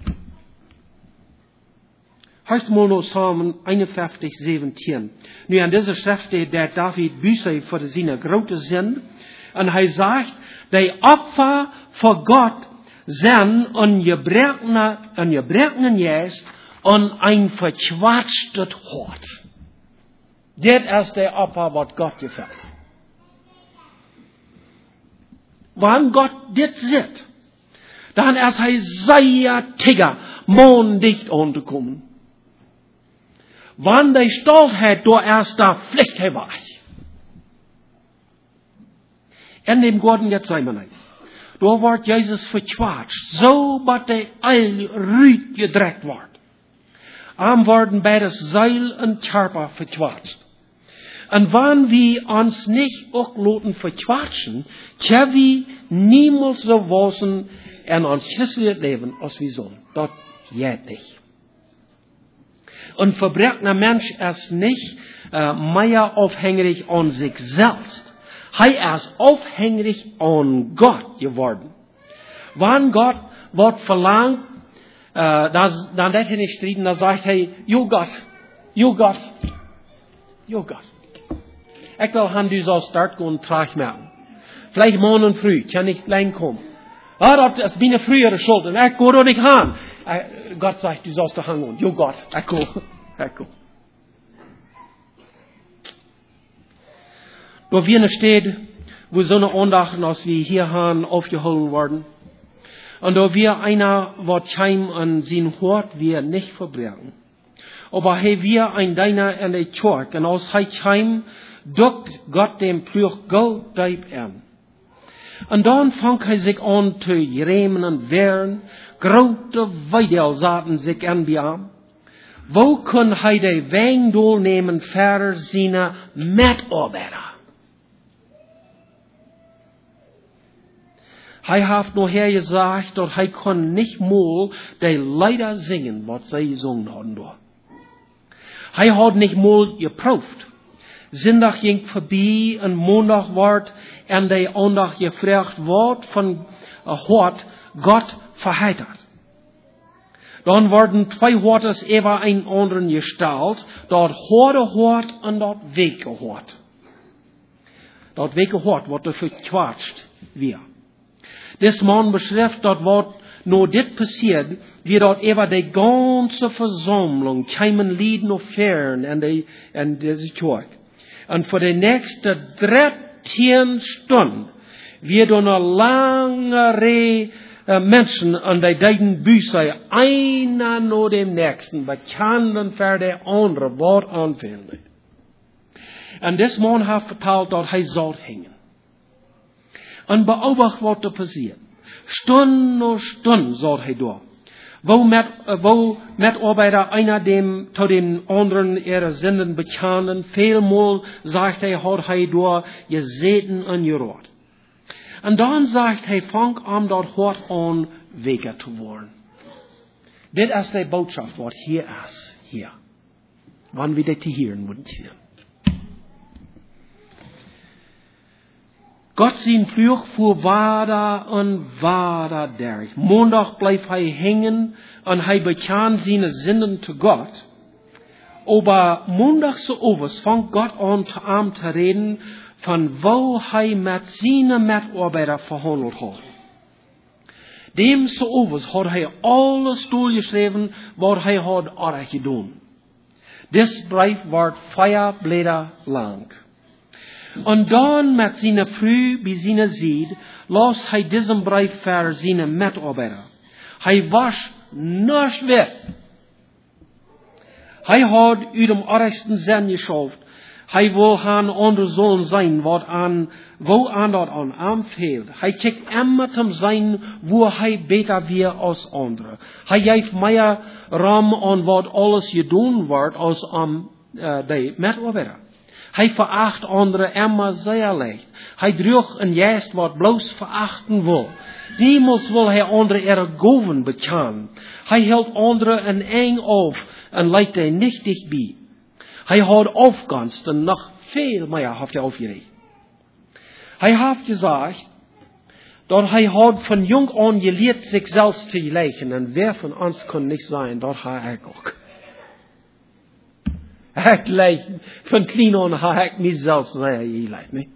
Heißt mal Psalm 51, 17. Nu an dieser Schrift der David Büße für seine große Sinn. Und er sagt, die Opfer für Gott sind ein gebrochenen Geist und ein verquatschtes Hort. Das ist der Opfer, was Gott gefällt. Wann Gott das sieht, Dan is hij zeer tigger, monddicht onderkomen. Want die stoltheid door erst da Pflicht hij was. En dem Gordon jetzt zei man nicht. Door wordt Jezus vertwatscht, zo dat hij al ruit gedrekt wordt. Am worden bij das Seil en Charpa vertwatscht. En wanneer we ons niet ook laten vertwatschen, tja we niemals zo wassen in ons christelijk leven als we zullen. Dat geht nicht. Ein verbrechener Mensch ist nicht mehr aufhängig an sich selbst. Er ist aufhängig an Gott geworden. Wenn Gott was verlangt, dann wird er nicht streiten, dann sagt er, Jo Gott. Ich will haben du so start gehen und trage merken. Vielleicht morgen früh, kann ich klein kommen. Das ist meine frühere Schuld, und ich gehe doch nicht hin. Gott sagt, du sollst da hangen. Jo Gott, ich gehe. Da wir steht, wo so eine Andacht, als wir hier haben, aufgeholt worden. Und da wir einer, was heim an sein Hort wir nicht verbringen. Aber hey, wir ein Deiner in der Kirche, und aus heim, duckt Gott dem Plüch Gold deib an. Und dann fängt er sich an zu remen und wehren, grote Weidelsaten sich anbieten. Wo kann er die Wengdol nehmen für seine Mitarbeiter? Er hat noch gesagt, dass er kann nicht mal die Lieder singen, was sie gesungen haben. Er hat nicht mal geprüft. Sonntag ging vorbei und Montag ward en die Andacht gefragt, wat von Hort Gott verheitert. Dann wurden zwei Hortes über einen anderen gestellt, dort Hort und dort Wegehort. Dort Wegehort wird dafür gequatscht, wir. Das Mann beschreibt dort, was nur dit passiert, wie dort über die ganze Versammlung kämen Lieden auf Fern in diese Kirche. Und für die nächste 13 Stunden wird eine lange Reihe Menschen an die beiden Bücher, einer nach dem nächsten, bekannten für die andere, Wort anfangen. Und das Mann hat vertalt, dass er soll hängen. Und beobacht, was da passiert. Stunde um Stunde soll er da. Wo Mitarbeiter einer dem zu den anderen ihre Sünden bekennen, vielmal sagt er, hat er da gesehen und gerührt. Und dann sagt er, fang an dort hart an, Wege zu wollen. Das ist die Botschaft, was hier ist, hier. Wann wir das hören, würden. Gott sein Fluch fuhr weiter durch. Montag bleibt er hängen und er bekannt seine Sünden zu Gott. Aber Montag so overs fängt Gott an zu reden, von wo er mit seinen Mitarbeitern verhandelt hat. Dem so overs hat er alles durchgeschrieben, was er hat alles getan. Das Brief war 4 Blätter lang. Und dann mit seiner Früh bis seiner Seed, las er diesen Brief für seine Mitarbeiter. Er wascht nicht weg. Er hat über dem ersten Sinn geschafft. Er will ein anderer Sohn sein, wo dort an ihm fehlt. Er checkt immer zum Sein, wo er besser wird als andere. Er gibt mehr Raum an, was alles getan wird, als die Mitarbeiter. Er veracht andere immer sehr leicht. Er drückt ein Geist, was bloß verachten will. Demals will er andere ihre Goven bekennen. Er hält andere in eng auf und leitet er nicht dicht bei. Er hat aufgans und noch viel mehr hat er aufgeregt. Er hat gesagt, dass er hat von jung an gelehrt, sich selbst zu gleichen. Und wer von uns kann nicht sein, dort hat er auch. Er gleich, von klein an hat er mich selbst sehr gleich, ne?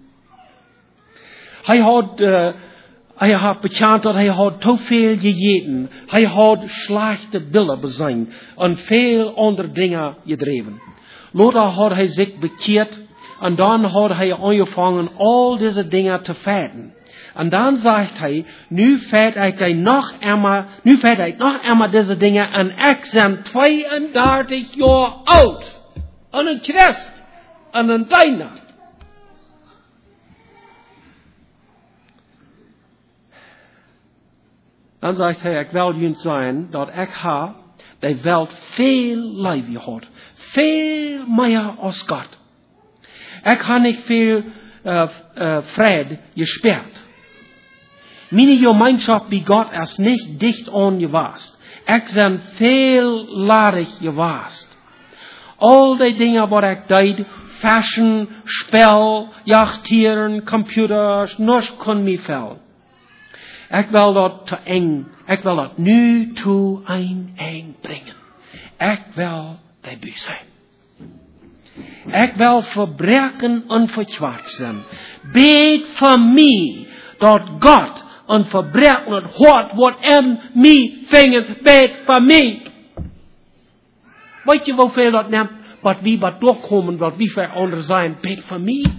Er hat bekannt, dass er hat zu viel gegeben. Er hat schlechte Bilder besein und viel andere Dinge gedreven. Lothar hat er sich bekehrt Und dann hat er angefangen, all diese Dinge zu fäden. Und dann sagt er, nu fährt ich noch einmal diese Dinge, und ich bin 32 Jahre alt. Und ein Christ. Und ein Deiner. Dann sagt er, ich will jullie zijn, dat ik ha, die Welt veel leven had. Veel meer als Gott. Ich habe nicht viel Frieden gesperrt. Meine Gemeinschaft mit Gott ist nicht dicht angewasst. Ich bin vielladig gewasst. All die Dinge, was ich deed, Fashion, Spel, Jachtieren, Computers, nichts kann mich fällen. Ich will das zu eng. Ich will das nu zu eng bringen. Ich will dabei sein. Ich will verbrechen und verschwart sein. Bet für mich, dat Gott und verbrechen und hort, was mich fingen, bet für mich. Weet je hoeveel dat neemt, wat wie wat doorkomen, wat wie voor anderen zijn, bet für mich.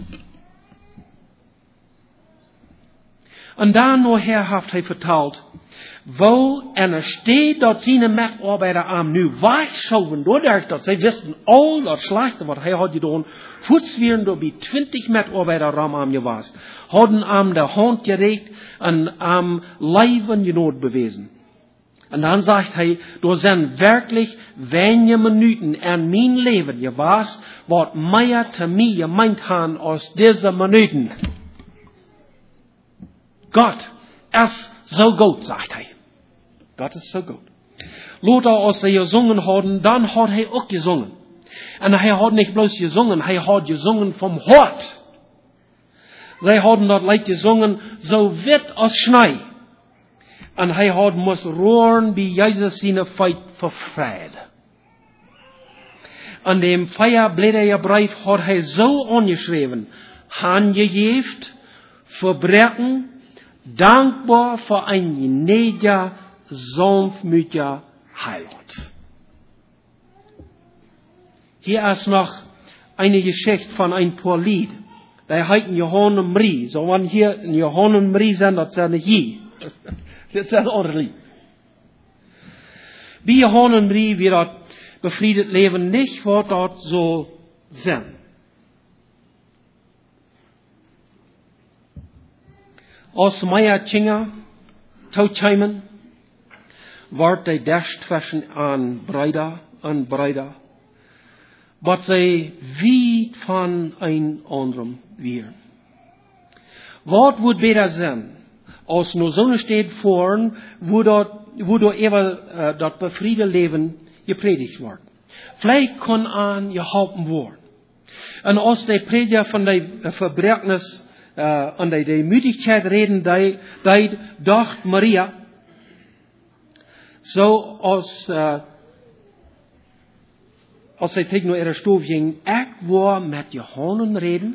Und dann nachher hat er vertelt, wo steht, dat seine Mitarbeiter am nu wegschauen, doordat dat zij wisten, al dat slechte wat hij had gedaan, voets werden door bij 20 Mitarbeiter am gewas, hadden am de hand gereikt en am Leiben genoot bewezen. Und dann sagt er, da sind wirklich wenige Minuten in mein Leben gewas, was mehr zu mir gemeint haben als diese Minuten. Gott ist so gut, sagt er. Gott ist so gut. Lothar, als sie gesungen haben, dann hat er auch gesungen. Und er hat nicht bloß gesungen, er hat gesungen vom Hort. Sie haben dort Leid gesungen, so wit als Schnee. Und er hat muss rohren, wie Jesus seine Feit verfreit. An dem Feierblätterbrief hat er so angeschrieben, hangejeft, verbrechen, dankbar für ein gnädiger, sanftmütiger Heiland. Hier ist noch eine Geschichte von ein paar Lied. Die heißen Johann und Marie. So, wenn hier in Johann und Marie sind, das sind nicht je. Das ist ein anderes Lied. Wie Johann und Marie, wir das befriedet leben, nicht, was dort so sind. Als Meier Tjinger, Tautscheimen, wordt die dascht zwischen an Breider und Breider, was sie weit von ein anderem wären. Was wird besser sein, als nur so steht vorn, wo dort ever das befriedete Leben gepredigt wird. Vielleicht kann an geholfen werden. Und als die Prediger von der Verbrechen und die Demütigkeit reden, die dacht Maria, so als zij tegen ihre Stof ging, ich war mit Johann reden,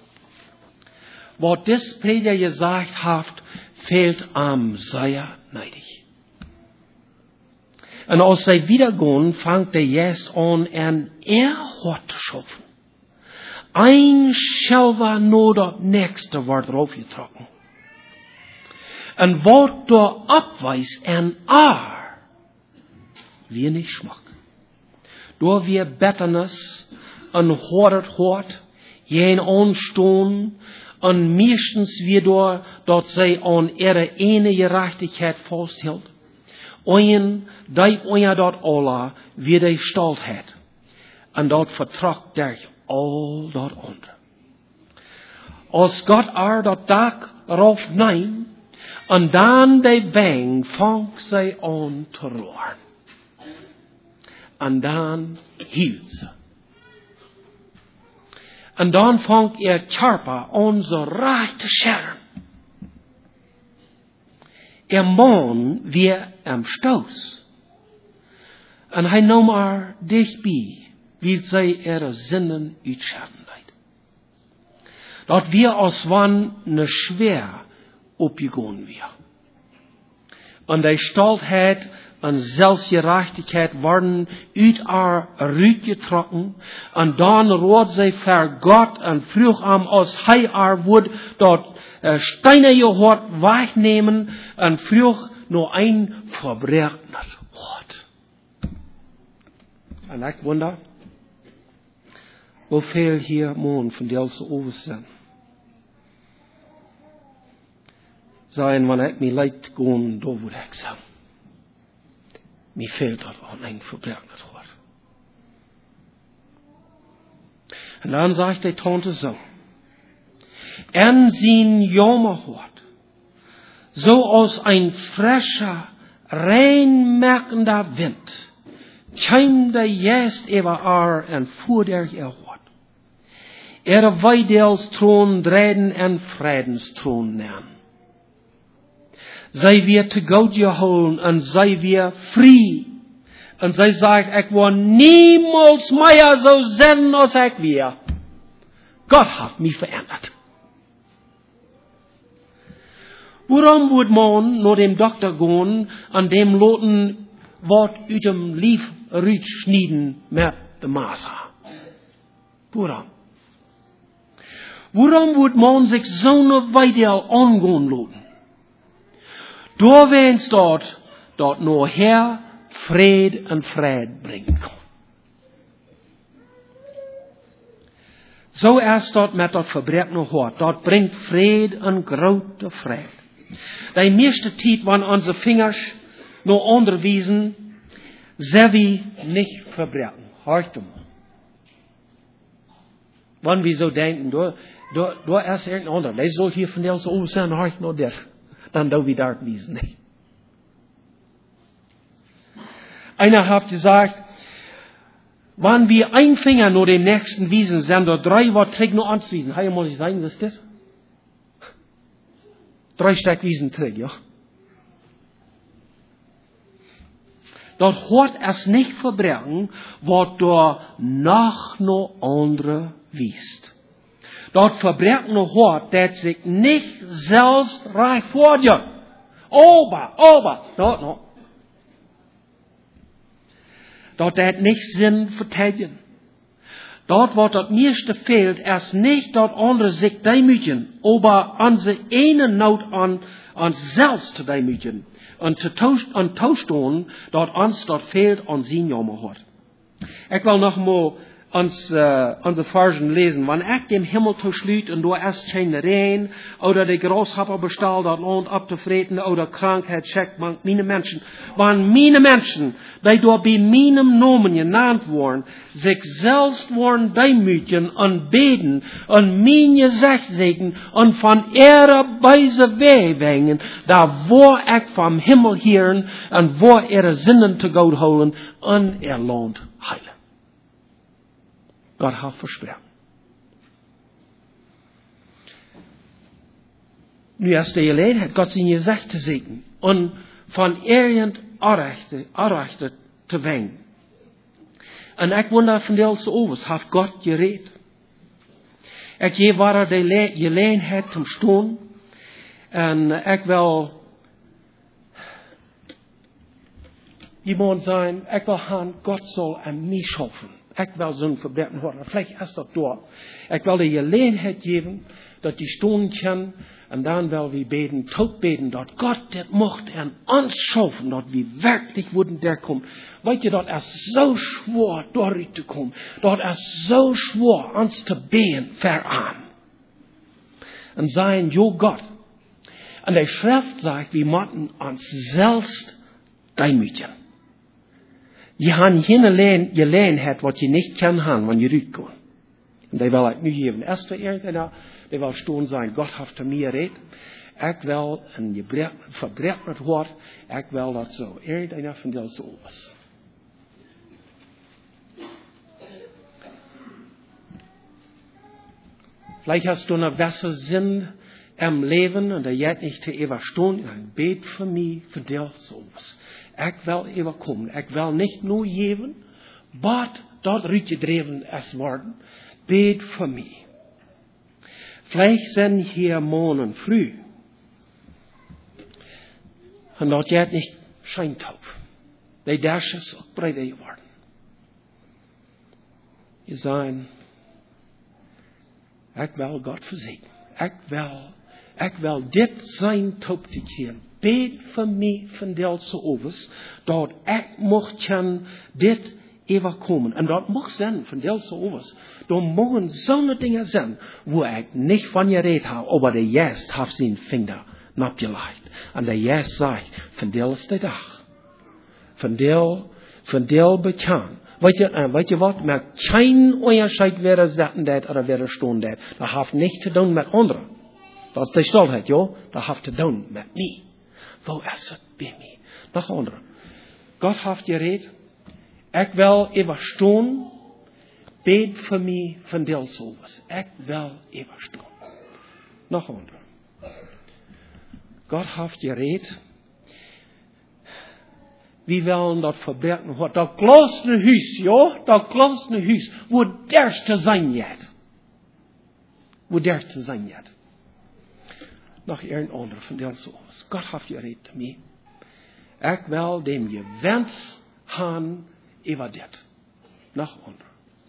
was das Prediger gesagt hat, fehlt am sehr neidig. Und als sie wiedergehen, fängt der Jesus an, ein Hort zu schöpfen. Ein Schelver nur das nächste wird draufgetrocken. Und was da abweist, ein wie nicht schmack. Door wir Betternis en hort, jen aanstoon, en meestens weer door dat zij aan ihre ene gerechtigheid vasthield. Ojen, dat Allah weer die stoltheid. En dat vertragt durch al dat andere. Als Gott dat dag erop neemt, en dan die bang vangt zij aan te roeren. En dan hield ze. En dan vangt Charpa onze recht te scheren. Man weer am Stoß. En hij nam haar dichtbij, wil zij ihre zinnen uitscheren leid. Dat wir als wann ne schwer opgegaan weer. En die Stoltheid en zelfgerechtigheid worden uit haar uitgetrokken. En dan rood zij voor God en vroeg hem als hij haar woord dat steine je hart wegnemen en vroeg nog een verbrechener hart. En ik wonder, hoeveel hier morgen van deze over zijn. Zijn wanneer ik mijn leid gaan, daar word ik zijn. Mij fehlt dat aan een verbrechener hart. En dan zegt de tante zo. En zijn jammerhart, zoals een frischer, reinmerkender wind, chiemde juist over haar en voerde ihr hart. Weidelstroon dreden en vredenstroon nemen. Zij weer te God gehouden en zij weer vrij. En zij zegt, ik wil niemals meer zo zijn als ik weer. God heeft mij veranderd. Waarom moet man naar dem dokter gaan en dem laten wat uit dem lief uitsnijden met de massa? Waarom? Waarom moet man zich zo'n weidel aangaan laten? Door wens dat naar her vrede en vrijheid brengen kan. Zo is dat met dat verbrekende hart. Dat brengt vrede en grote vrijheid. De meeste tijd, wanneer onze vingers naar onderwijzen, zijn we niet verbreken. Hoort hem. Wanneer we zo denken, door is er een ander. Hij zal hier van deze over zijn, hoort nog dit. Dan doen we daar wiesen. Nee. Einer hat gesagt, wenn wir ein Finger nur dem nächsten wiesen, sind da 3 wat trägt nur anzuwiesen. Hey, muss ich sagen, was ist das? 3 Stück wiesen trägt, ja. Dort hat es nicht verbrechen, was da noch andere wiest. Dort verbrechen noch hart, dat sich nicht selbst reich vor dir. No. Dort dat nicht Sinn verteidigen. Dort, wo das meiste fehlt, ist nicht dort andere sich demütigen, aber an sie eine Not an selbst zu demütigen. Und zu tauschen, dort uns dort fehlt an sein Jammerhart. Ich will noch mal unsere Versen lesen. Wenn ich dem Himmel zuschlüt und du erst kein Regen oder der Grashopper bestellt, das Land abzufreten oder Krankheit checkt, meine Menschen. Wenn meine Menschen, die dort bei meinem Namen genannt wurden, sich selbst wollen demütigen und beten und mein Gesicht segnen und von ihrer Weise wegwängen, da wo ich vom Himmel hören und wo ihre Sinnen zu Gott holen und ihr Land heilen. Gott hat versprochen. Nu ist die Gelegenheit, Gott sein Gesicht zu segnen und von irgend Arrechte zu wenden. Und ich wundere von der Overs, hat Gott geredet. Ich gehe war die Gelegenheit zum Stehen und ich will jemand sein, ich will haben, Gott soll an mich schaffen. Ich will so ein Verbrechen hören. Vielleicht ist das dort. Ich will die Gelegenheit geben, dass die stehen können. Und dann will wir beten, tot beten, dass Gott das macht und uns schaffen, dass wir wirklich würden der kommen. Weißt du, das ist so schwer, dort zu kommen. Das ist so schwer, uns zu beten, voran. Und sagen, jo Gott. Und die Schrift sagt, wir müssen uns selbst demütigen. Je haben geen gelegenheid wat je niet kan haben, wenn je uitkomt. En die wil ik nu geven. Als er irgendeiner, die wil staan zijn, God heeft te mij gered. Ik wil, en je verbreekt het woord, ik wil dat zo. Irgendeiner van deze overs. Vielleicht hast du eine bessere Sinn im Leben und der jetzt nicht zu überstehen. Dann bet für mich, für dich sowas. Ich will überkommen. Ich will nicht nur geben, aber dort rütgedreven es worden. Bet für mich. Vielleicht sind hier morgen früh und dort jetzt nicht Scheintaub. Die dasjes ook breder geworden. Je zijn, ik wil God voorzien. Ik wil dit zijn top te keer. Bid voor mij van Delse overs, dat ik mocht kan dit even komen. En dat mag zijn van Delse overs. Er mogen zo'n dingen zijn, waar ik niet van je reed heb, maar de Jezus heeft zijn vinger napgelegd. En de Jezus zegt, van Deel is de dag. Van Deel bekend. Weet je wat? Met geen onderscheid werden zetten dat of werden staan dat. Dat heeft niks te doen met anderen. Dat is de stoltheid, joh. Dat heeft te doen met mij. Waar is het bij mij? Nog anderen. God heeft gereed. Ik wil even staan. Bid voor mij van Deelsovers. Ik wil even staan. Nog anderen. God heeft gereed. Wie willen dat verbergen? Wat dat kloster huis, ja? Dat kloster huis. Wo derst te zijn jet. Wo derst te zijn jet. Nog een ander van Deelsovers. God heeft gereed mee. Ik wil dem je wens gaan over dit. Nog ander.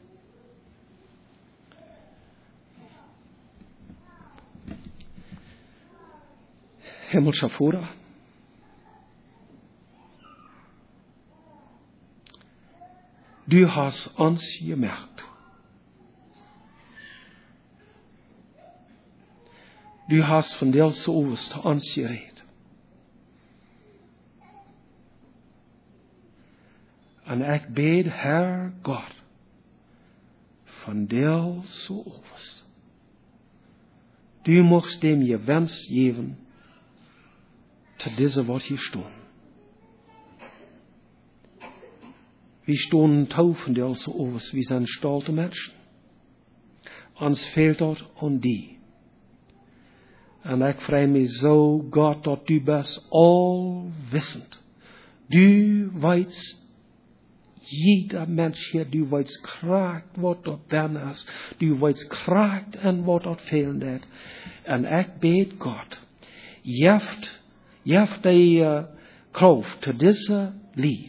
Hemelse Vader. Du hast uns gemerkt. Du hast von Delse overs zu uns geredet. En ik bid, Herr God, von Delse overs. Du mocht dem je wens geven, te deze wat hier stond. Wir stehen taufen Delse overs, wir sind stolte Menschen. Uns fehlt dort an die. En ik vrij me zo, God, dat du bist allwissend. Du weißt, jeder Mensch hier, du weißt kracht, wat dat ben is. Du weißt kracht en wat dat fehlen dat. En ik bid God, jeft die kracht te deze lied.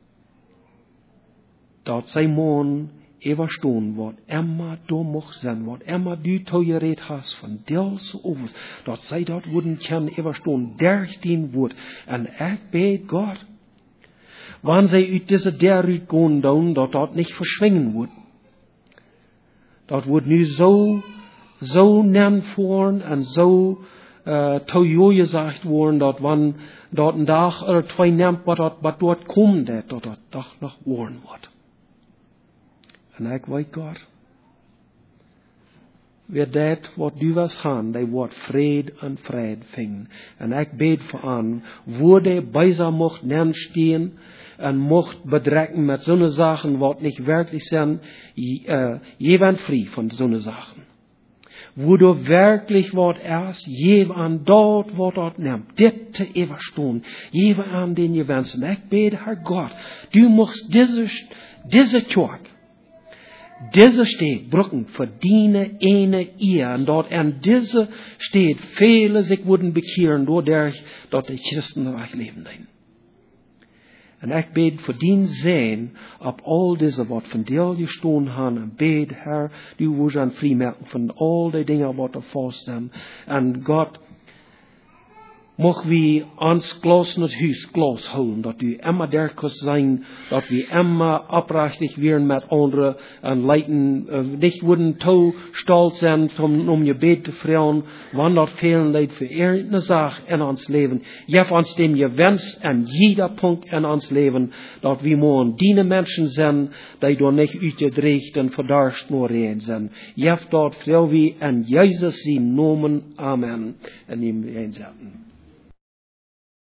Dat zij mogen overstaan wat immer du mocht zijn, wat immer du toegereed hast van Delse overs, dat zij dat worden kunnen overstaan, 13 woord. En ik bid God, wanneer zij uit deze deruit gaan doen, dat niet verschwingen wordt. Dat wordt nu zo nennt worden en zo toegezegd worden, dat wanneer dat een dag of 2 neemt, wat dort komt, dat dag nog worden wordt. En ik weet God, weer dat wat du was gaan, die wordt vrede en vrede vingen. En ik bid voor aan, wo die bijzijn mocht neerstehen en mocht bedrekken met zo'n zaken, wat niet werkelijk zijn, je bent vrij van zo'n zaken. Wo du wirklich wat erst, je aan dat wat dat neemt, dit te overstaan, je aan den je wensen. Ik bid, Herr God, du mocht deze tjork, deze steed brücken verdienen ene eer. En dat aan deze steed vele zich worden bekeeren doordat de Christenreich leven zijn. En ik bid voor dien zijn op al deze wat van deel gestaan hebben. En bid, Herr, du wordt aan vrijmaken van al die dingen wat er vast zijn. En God, mocht we ons glas in het huis glas houden, dat u immer der kan zijn, dat we immer oprechtig werden met anderen en leiden, niet worden te stolz zijn om je bed te vragen, wanneer dat velen leidt voor een zaak in ons leven. Geef ons dem je wens en jeder punt in ons leven, dat we mogen die mensen zijn, die door niet uitgedreigd en verdarst maar rein zijn. Geef dat veel wie en Jezus zijn noemen. Amen. En neem we inzetten.